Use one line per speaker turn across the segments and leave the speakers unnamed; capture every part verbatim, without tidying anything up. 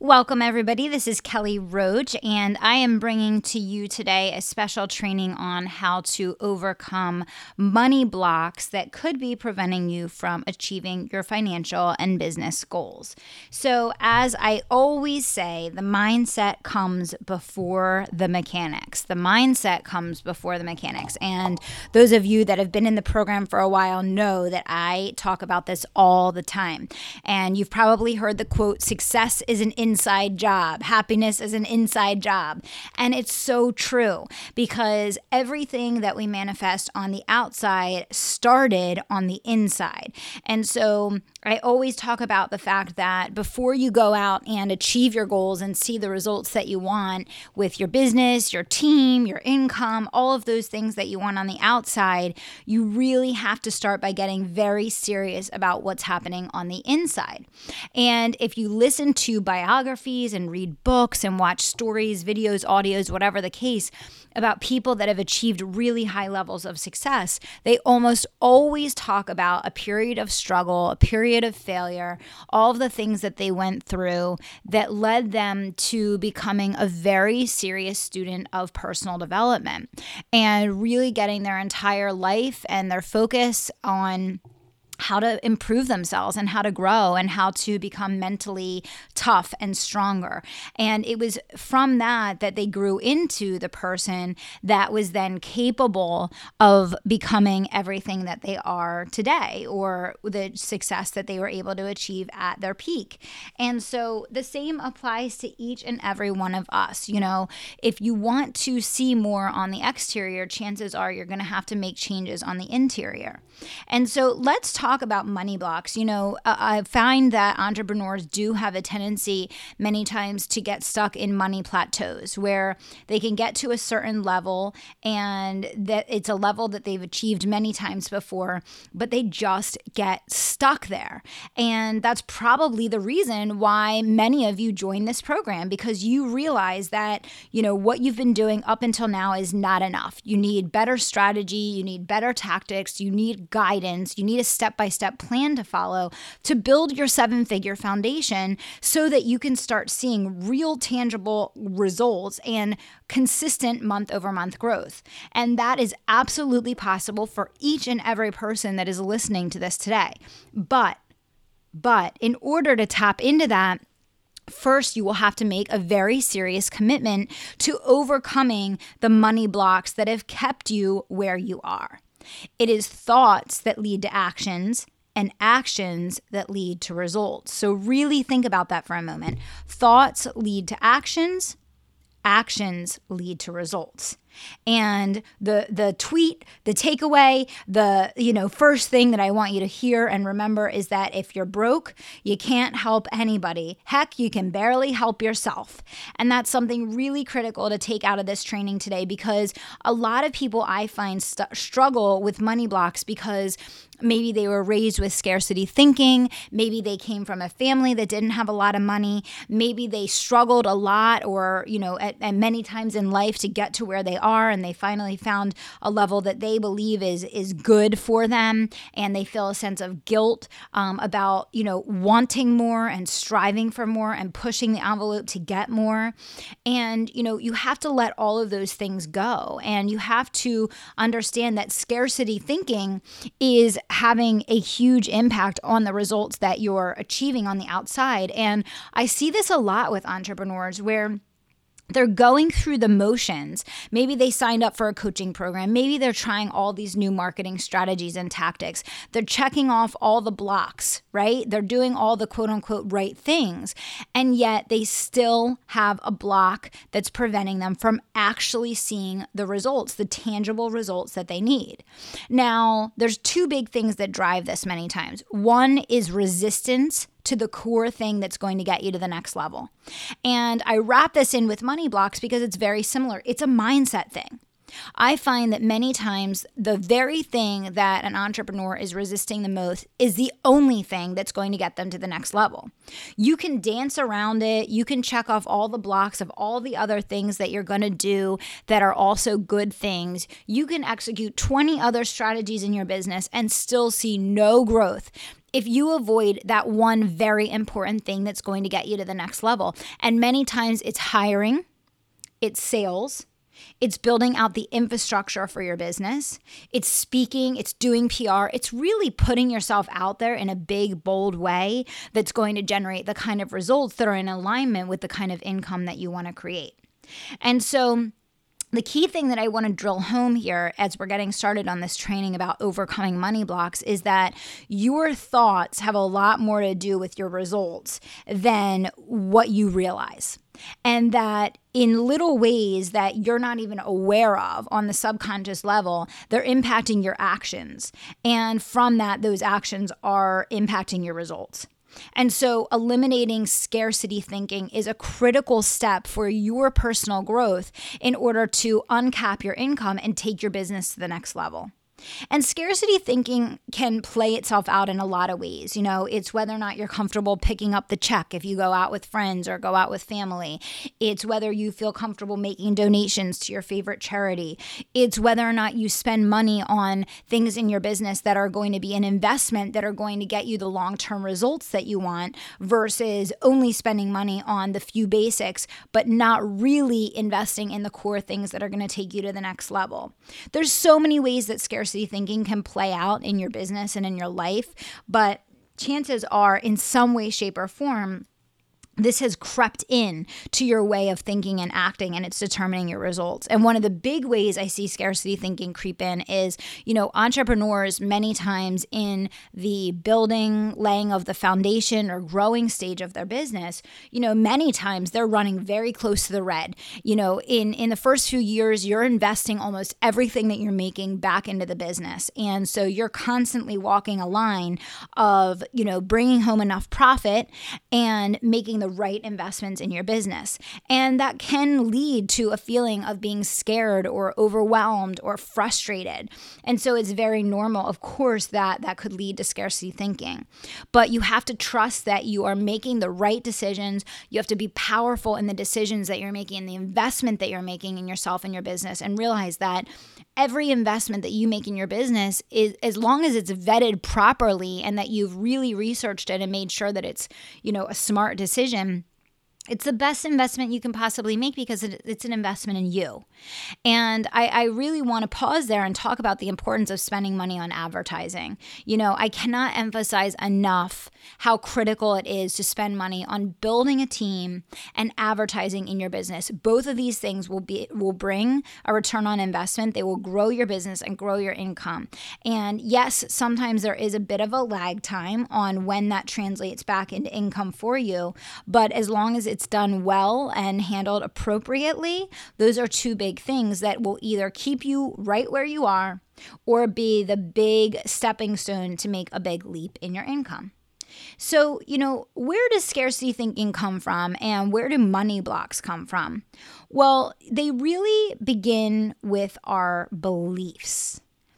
Welcome, everybody. This is Kelly Roach, and I am bringing to you today a special training on how to overcome money blocks that could be preventing you from achieving your financial and business goals. So, as I always say, the mindset comes before the mechanics. The mindset comes before the mechanics. And those of you that have been in the program for a while know that I talk about this all the time. And you've probably heard the quote, "Success is an inside job. Happiness is an inside job." And it's so true, because everything that we manifest on the outside started on the inside. And so I always talk about the fact that before you go out and achieve your goals and see the results that you want with your business, your team, your income, all of those things that you want on the outside, you really have to start by getting very serious about what's happening on the inside. And if you listen to biographies and read books and watch stories, videos, audios, whatever the case, about people that have achieved really high levels of success, they almost always talk about a period of struggle, a period of failure, all of the things that they went through that led them to becoming a very serious student of personal development and really getting their entire life and their focus on how to improve themselves and how to grow and how to become mentally tough and stronger. And it was from that that they grew into the person that was then capable of becoming everything that they are today, or the success that they were able to achieve at their peak. And so the same applies to each and every one of us. You know, if you want to see more on the exterior, chances are you're going to have to make changes on the interior. And so let's talk about money blocks. You know, I find that entrepreneurs do have a tendency many times to get stuck in money plateaus where they can get to a certain level and that it's a level that they've achieved many times before, but they just get stuck there. And that's probably the reason why many of you join this program, because you realize that, you know, what you've been doing up until now is not enough. You need better strategy, you need better tactics, you need guidance, you need a step-by-step plan to follow to build your seven-figure foundation so that you can start seeing real tangible results and consistent month-over-month growth. And that is absolutely possible for each and every person that is listening to this today. But, but in order to tap into that, first, you will have to make a very serious commitment to overcoming the money blocks that have kept you where you are. It is thoughts that lead to actions and actions that lead to results. So really think about that for a moment. Thoughts lead to actions. Actions lead to results. And the the tweet, the takeaway, the you know first thing that I want you to hear and remember is that if you're broke, you can't help anybody. Heck, you can barely help yourself. And that's something really critical to take out of this training today, because a lot of people I find st- struggle with money blocks because maybe they were raised with scarcity thinking. Maybe they came from a family that didn't have a lot of money. Maybe they struggled a lot or, you know, at, at many times in life to get to where they are, and they finally found a level that they believe is is good for them, and they feel a sense of guilt um, about, you know, wanting more and striving for more and pushing the envelope to get more. And, you know, you have to let all of those things go, and you have to understand that scarcity thinking is having a huge impact on the results that you're achieving on the outside. And I see this a lot with entrepreneurs where they're going through the motions. Maybe they signed up for a coaching program. Maybe they're trying all these new marketing strategies and tactics. They're checking off all the blocks, right? They're doing all the quote unquote right things. And yet they still have a block that's preventing them from actually seeing the results, the tangible results that they need. Now, there's two big things that drive this many times. One is resistance to the core thing that's going to get you to the next level. And I wrap this in with money blocks because it's very similar. It's a mindset thing. I find that many times the very thing that an entrepreneur is resisting the most is the only thing that's going to get them to the next level. You can dance around it. You can check off all the blocks of all the other things that you're going to do that are also good things. You can execute twenty other strategies in your business and still see no growth if you avoid that one very important thing that's going to get you to the next level. And many times it's hiring, it's sales, it's building out the infrastructure for your business, it's speaking, it's doing P R, it's really putting yourself out there in a big, bold way that's going to generate the kind of results that are in alignment with the kind of income that you want to create. And so the key thing that I want to drill home here as we're getting started on this training about overcoming money blocks is that your thoughts have a lot more to do with your results than what you realize. And that in little ways that you're not even aware of on the subconscious level, they're impacting your actions. And from that, those actions are impacting your results. And so eliminating scarcity thinking is a critical step for your personal growth in order to uncap your income and take your business to the next level. And scarcity thinking can play itself out in a lot of ways. You know, it's whether or not you're comfortable picking up the check if you go out with friends or go out with family. It's whether you feel comfortable making donations to your favorite charity. It's whether or not you spend money on things in your business that are going to be an investment that are going to get you the long-term results that you want versus only spending money on the few basics, but not really investing in the core things that are going to take you to the next level. There's so many ways that scarcity thinking can play out in your business and in your life, but chances are in some way, shape, or form, this has crept in to your way of thinking and acting, and it's determining your results. And one of the big ways I see scarcity thinking creep in is, you know, entrepreneurs many times in the building, laying of the foundation or growing stage of their business, you know, many times they're running very close to the red. You know, in, in the first few years, you're investing almost everything that you're making back into the business. And so you're constantly walking a line of, you know, bringing home enough profit and making the right investments in your business. And that can lead to a feeling of being scared or overwhelmed or frustrated. And so it's very normal, of course, that that could lead to scarcity thinking. But you have to trust that you are making the right decisions. You have to be powerful in the decisions that you're making and the investment that you're making in yourself and your business, and realize that every investment that you make in your business is, as long as it's vetted properly and that you've really researched it and made sure that it's, you know, a smart decision, it's the best investment you can possibly make because it, it's an investment in you. And I, I really want to pause there and talk about the importance of spending money on advertising. You know, I cannot emphasize enough how critical it is to spend money on building a team and advertising in your business. Both of these things will be will bring a return on investment. They will grow your business and grow your income. And yes, sometimes there is a bit of a lag time on when that translates back into income for you, but as long as it's done well and handled appropriately, those are two big things that will either keep you right where you are or be the big stepping stone to make a big leap in your income. So, you know, where does scarcity thinking come from and where do money blocks come from? Well, they really begin with our beliefs.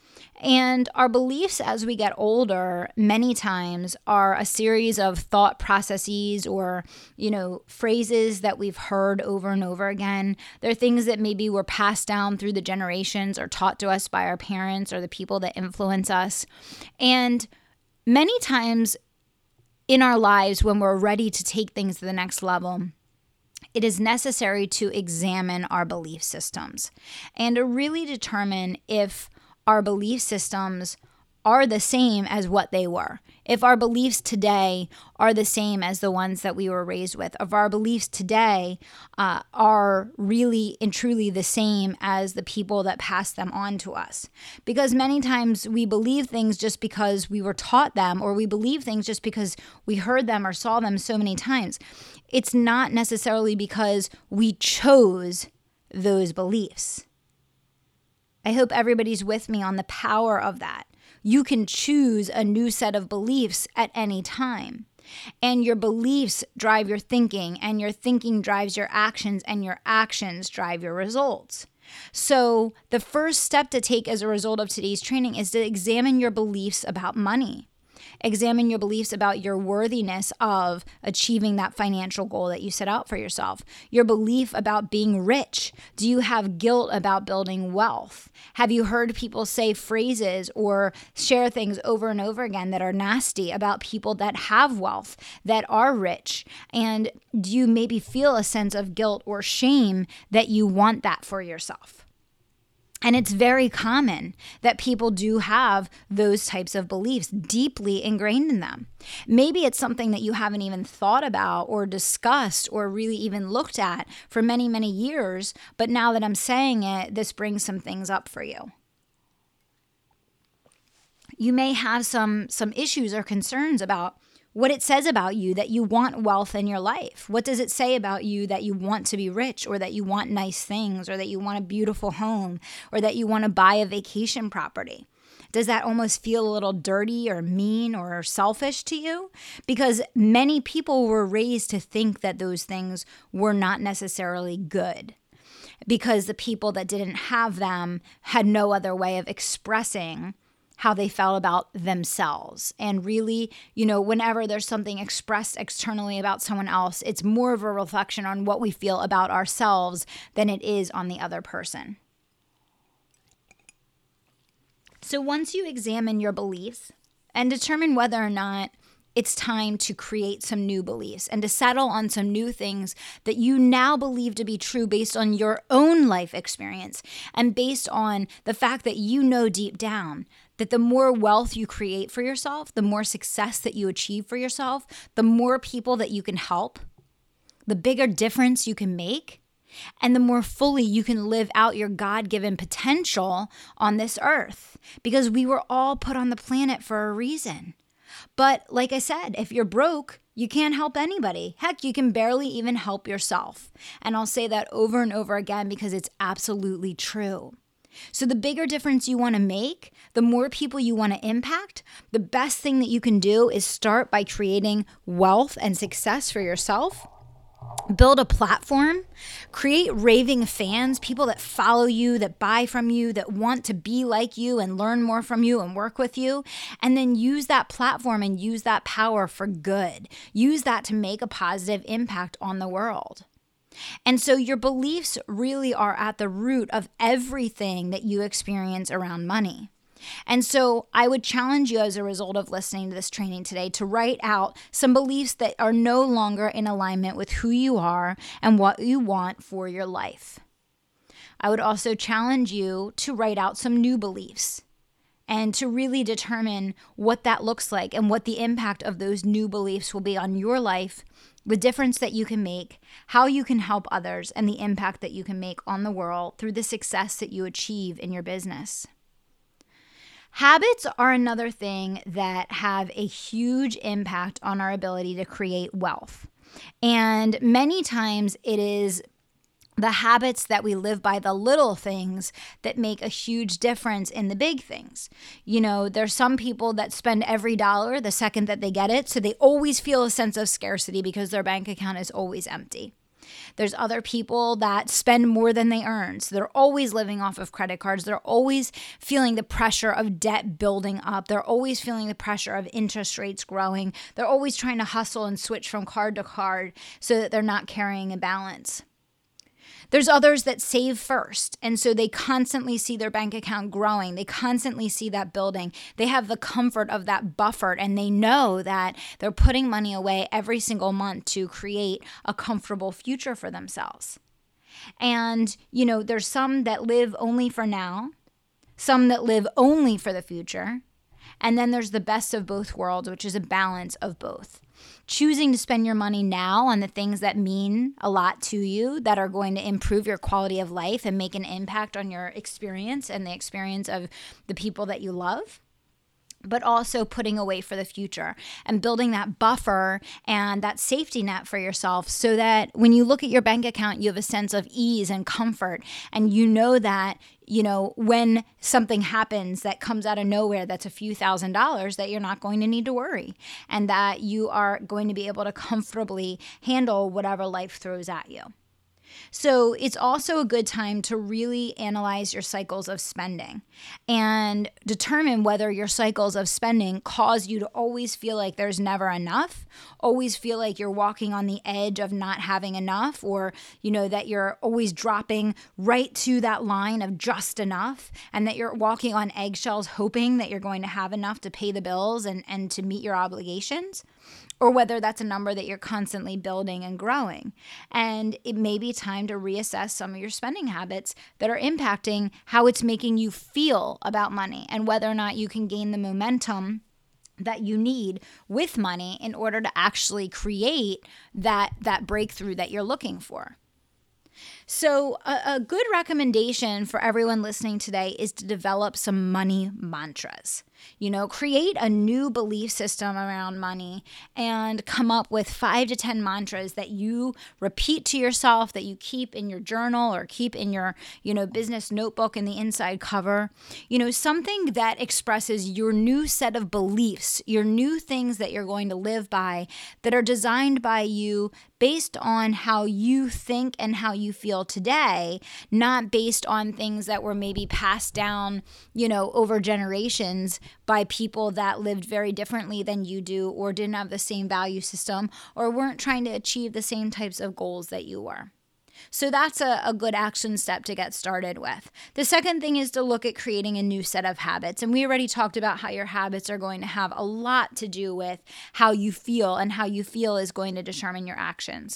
And our beliefs as we get older, many times are a series of thought processes or, you know, phrases that we've heard over and over again. They're things that maybe were passed down through the generations or taught to us by our parents or the people that influence us. And many times in our lives, when we're ready to take things to the next level, it is necessary to examine our belief systems and to really determine if our belief systems are the same as what they were. If our beliefs today are the same as the ones that we were raised with, if our beliefs today uh, are really and truly the same as the people that passed them on to us. Because many times we believe things just because we were taught them, or we believe things just because we heard them or saw them so many times. It's not necessarily because we chose those beliefs. I hope everybody's with me on the power of that. You can choose a new set of beliefs at any time. And your beliefs drive your thinking, and your thinking drives your actions, and your actions drive your results. So the first step to take as a result of today's training is to examine your beliefs about money. Examine your beliefs about your worthiness of achieving that financial goal that you set out for yourself. Your belief about being rich. Do you have guilt about building wealth? Have you heard people say phrases or share things over and over again that are nasty about people that have wealth, that are rich? And do you maybe feel a sense of guilt or shame that you want that for yourself? And it's very common that people do have those types of beliefs deeply ingrained in them. Maybe it's something that you haven't even thought about or discussed or really even looked at for many, many years. But now that I'm saying it, this brings some things up for you. You may have some, some issues or concerns about what it says about you that you want wealth in your life. What does it say about you that you want to be rich, or that you want nice things, or that you want a beautiful home, or that you want to buy a vacation property? Does that almost feel a little dirty or mean or selfish to you? Because many people were raised to think that those things were not necessarily good, because the people that didn't have them had no other way of expressing how they felt about themselves. And really, you know, whenever there's something expressed externally about someone else, it's more of a reflection on what we feel about ourselves than it is on the other person. So once you examine your beliefs and determine whether or not it's time to create some new beliefs and to settle on some new things that you now believe to be true based on your own life experience and based on the fact that you know deep down that the more wealth you create for yourself, the more success that you achieve for yourself, the more people that you can help, the bigger difference you can make, and the more fully you can live out your God-given potential on this earth. Because we were all put on the planet for a reason. But like I said, if you're broke, you can't help anybody. Heck, you can barely even help yourself. And I'll say that over and over again because it's absolutely true. So the bigger difference you want to make, the more people you want to impact, the best thing that you can do is start by creating wealth and success for yourself. Build a platform, create raving fans, people that follow you, that buy from you, that want to be like you and learn more from you and work with you, and then use that platform and use that power for good. Use that to make a positive impact on the world. And so your beliefs really are at the root of everything that you experience around money. And so I would challenge you as a result of listening to this training today to write out some beliefs that are no longer in alignment with who you are and what you want for your life. I would also challenge you to write out some new beliefs and to really determine what that looks like and what the impact of those new beliefs will be on your life, the difference that you can make, how you can help others, and the impact that you can make on the world through the success that you achieve in your business. Habits are another thing that have a huge impact on our ability to create wealth. And many times it is the habits that we live by, the little things, that make a huge difference in the big things. You know, there's some people that spend every dollar the second that they get it, so they always feel a sense of scarcity because their bank account is always empty. There's other people that spend more than they earn. So they're always living off of credit cards. They're always feeling the pressure of debt building up. They're always feeling the pressure of interest rates growing. They're always trying to hustle and switch from card to card so that they're not carrying a balance. There's others that save first, and so they constantly see their bank account growing. They constantly see that building. They have the comfort of that buffer, and they know that they're putting money away every single month to create a comfortable future for themselves. And, you know, there's some that live only for now, some that live only for the future, and then there's the best of both worlds, which is a balance of both. Choosing to spend your money now on the things that mean a lot to you, that are going to improve your quality of life and make an impact on your experience and the experience of the people that you love, but also putting away for the future and building that buffer and that safety net for yourself so that when you look at your bank account, you have a sense of ease and comfort, and you know that, you know, when something happens that comes out of nowhere that's a few thousand dollars, that you're not going to need to worry, and that you are going to be able to comfortably handle whatever life throws at you. So it's also a good time to really analyze your cycles of spending and determine whether your cycles of spending cause you to always feel like there's never enough, always feel like you're walking on the edge of not having enough, or, you know, that you're always dropping right to that line of just enough, and that you're walking on eggshells hoping that you're going to have enough to pay the bills and, and to meet your obligations. Or whether that's a number that you're constantly building and growing. And it may be time to reassess some of your spending habits that are impacting how it's making you feel about money, and whether or not you can gain the momentum that you need with money in order to actually create that, that breakthrough that you're looking for. So a, a good recommendation for everyone listening today is to develop some money mantras. You know, create a new belief system around money and come up with five to ten mantras that you repeat to yourself, that you keep in your journal or keep in your, you know, business notebook in the inside cover. You know, something that expresses your new set of beliefs, your new things that you're going to live by, that are designed by you based on how you think and how you feel today, not based on things that were maybe passed down, you know, over generations by people that lived very differently than you do, or didn't have the same value system, or weren't trying to achieve the same types of goals that you were. So that's a, a good action step to get started with. The second thing is to look at creating a new set of habits. And we already talked about how your habits are going to have a lot to do with how you feel, and how you feel is going to determine your actions.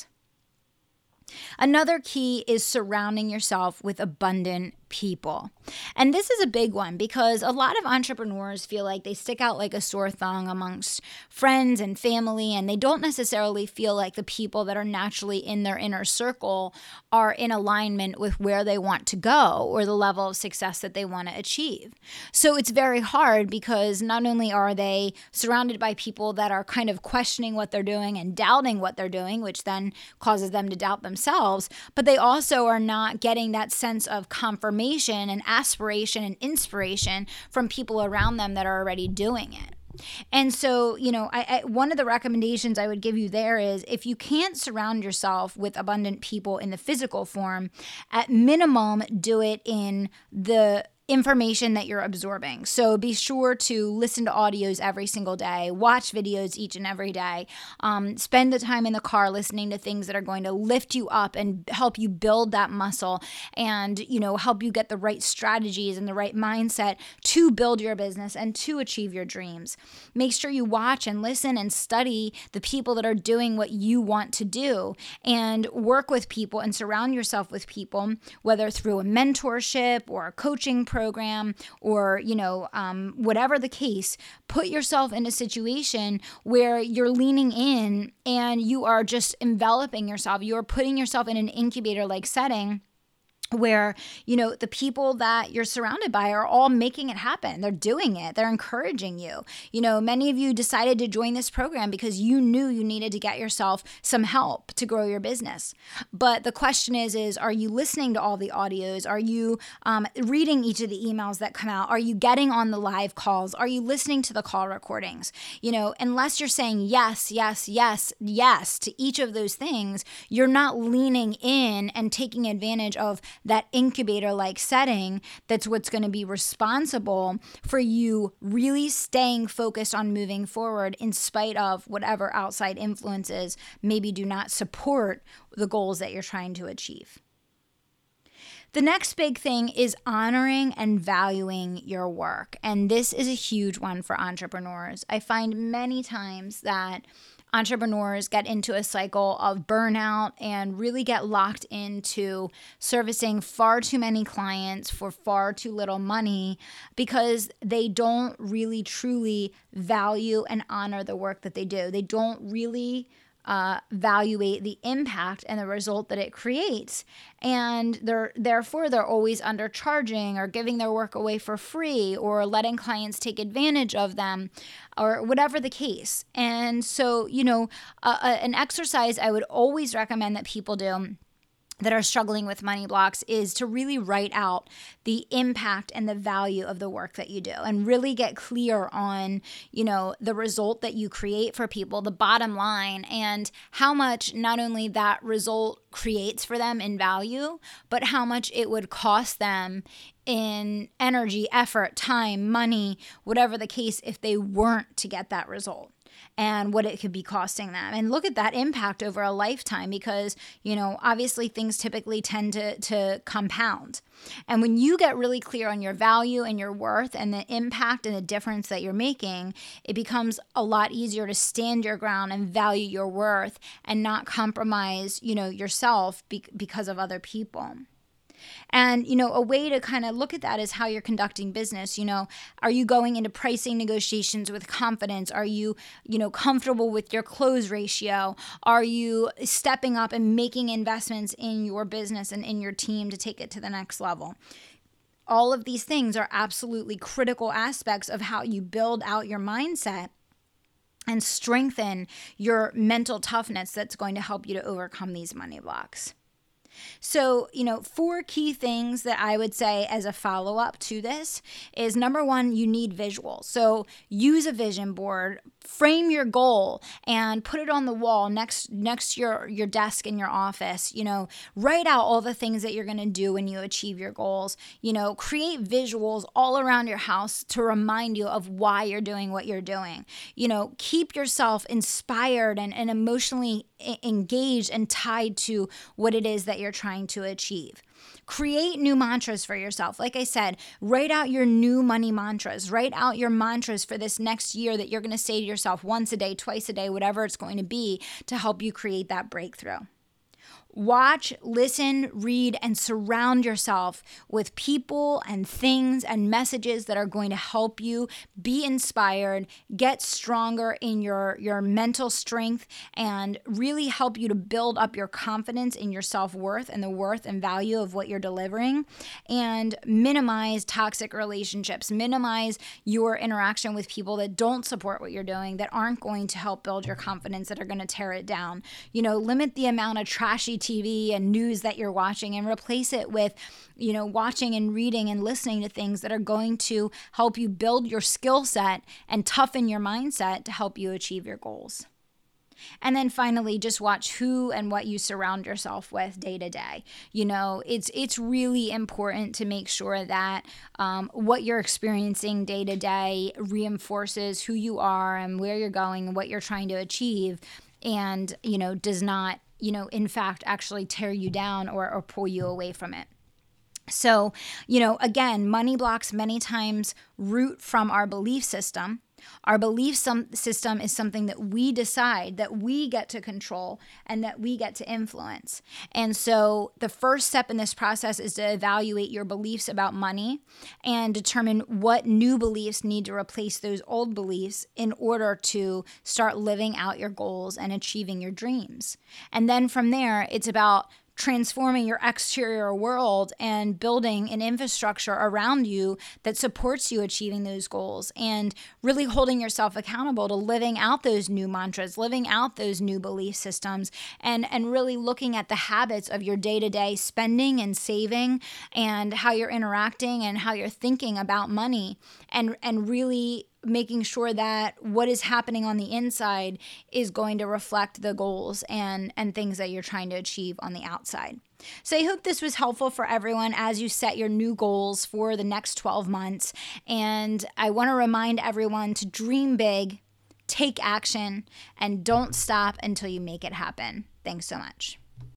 Another key is surrounding yourself with abundant people. And this is a big one, because a lot of entrepreneurs feel like they stick out like a sore thumb amongst friends and family, and they don't necessarily feel like the people that are naturally in their inner circle are in alignment with where they want to go or the level of success that they want to achieve. So it's very hard, because not only are they surrounded by people that are kind of questioning what they're doing and doubting what they're doing, which then causes them to doubt themselves, but they also are not getting that sense of confirmation and aspiration and inspiration from people around them that are already doing it. And so, you know, I, I, one of the recommendations I would give you there is, if you can't surround yourself with abundant people in the physical form, at minimum, do it in the information that you're absorbing. So be sure to listen to audios every single day, watch videos each and every day, um, spend the time in the car listening to things that are going to lift you up and help you build that muscle, and, you know, help you get the right strategies and the right mindset to build your business and to achieve your dreams. Make sure you watch and listen and study the people that are doing what you want to do, and work with people and surround yourself with people, whether through a mentorship or a coaching program program or, you know, um, whatever the case. Put yourself in a situation where you're leaning in and you are just enveloping yourself. You're putting yourself in an incubator-like setting where, you know, the people that you're surrounded by are all making it happen. They're doing it. They're encouraging you. You know, many of you decided to join this program because you knew you needed to get yourself some help to grow your business. But the question is, is are you listening to all the audios? Are you um, reading each of the emails that come out? Are you getting on the live calls? Are you listening to the call recordings? You know, unless you're saying yes, yes, yes, yes to each of those things, you're not leaning in and taking advantage of that incubator-like setting. That's what's going to be responsible for you really staying focused on moving forward in spite of whatever outside influences maybe do not support the goals that you're trying to achieve. The next big thing is honoring and valuing your work. And this is a huge one for entrepreneurs. I find many times that entrepreneurs get into a cycle of burnout and really get locked into servicing far too many clients for far too little money, because they don't really truly value and honor the work that they do. They don't really Uh, evaluate the impact and the result that it creates. And they're therefore they're always undercharging or giving their work away for free or letting clients take advantage of them or whatever the case. And so, you know, uh, uh, an exercise I would always recommend that people do that are struggling with money blocks is to really write out the impact and the value of the work that you do and really get clear on, you know, the result that you create for people, the bottom line, and how much not only that result creates for them in value, but how much it would cost them in energy, effort, time, money, whatever the case, if they weren't to get that result, and what it could be costing them. And look at that impact over a lifetime, because, you know, obviously things typically tend to, to compound. And when you get really clear on your value and your worth and the impact and the difference that you're making, it becomes a lot easier to stand your ground and value your worth and not compromise, you know, yourself be- because of other people. And, you know, a way to kind of look at that is how you're conducting business. You know, are you going into pricing negotiations with confidence? Are you, you know, comfortable with your close ratio? Are you stepping up and making investments in your business and in your team to take it to the next level? All of these things are absolutely critical aspects of how you build out your mindset and strengthen your mental toughness that's going to help you to overcome these money blocks. So, you know, four key things that I would say as a follow-up to this is, number one, you need visuals. So use a vision board, frame your goal, and put it on the wall next next to your, your desk in your office. You know, write out all the things that you're going to do when you achieve your goals. You know, create visuals all around your house to remind you of why you're doing what you're doing. You know, keep yourself inspired and, and emotionally engaged and tied to what it is that you're trying to achieve. Create new mantras for yourself. Like I said, write out your new money mantras. Write out your mantras for this next year that you're going to say to yourself once a day, twice a day, whatever it's going to be, to help you create that breakthrough. Watch, listen, read, and surround yourself with people and things and messages that are going to help you be inspired, get stronger in your, your mental strength, and really help you to build up your confidence in your self-worth and the worth and value of what you're delivering, and minimize toxic relationships, minimize your interaction with people that don't support what you're doing, that aren't going to help build your confidence, that are going to tear it down. You know, limit the amount of trashy T V and news that you're watching and replace it with, you know, watching and reading and listening to things that are going to help you build your skill set and toughen your mindset to help you achieve your goals. And then finally, just watch who and what you surround yourself with day to day. You know, it's it's really important to make sure that um, what you're experiencing day to day reinforces who you are and where you're going and what you're trying to achieve, and, you know, does not, you know, in fact, actually tear you down or, or pull you away from it. So, you know, again, money blocks many times root from our belief system. Our belief system is something that we decide, that we get to control, and that we get to influence. And so the first step in this process is to evaluate your beliefs about money and determine what new beliefs need to replace those old beliefs in order to start living out your goals and achieving your dreams. And then from there, it's about transforming your exterior world and building an infrastructure around you that supports you achieving those goals, and really holding yourself accountable to living out those new mantras, living out those new belief systems, and, and really looking at the habits of your day-to-day spending and saving, and how you're interacting and how you're thinking about money, and, and really making sure that what is happening on the inside is going to reflect the goals and, and things that you're trying to achieve on the outside. So I hope this was helpful for everyone as you set your new goals for the next twelve months. And I want to remind everyone to dream big, take action, and don't stop until you make it happen. Thanks so much.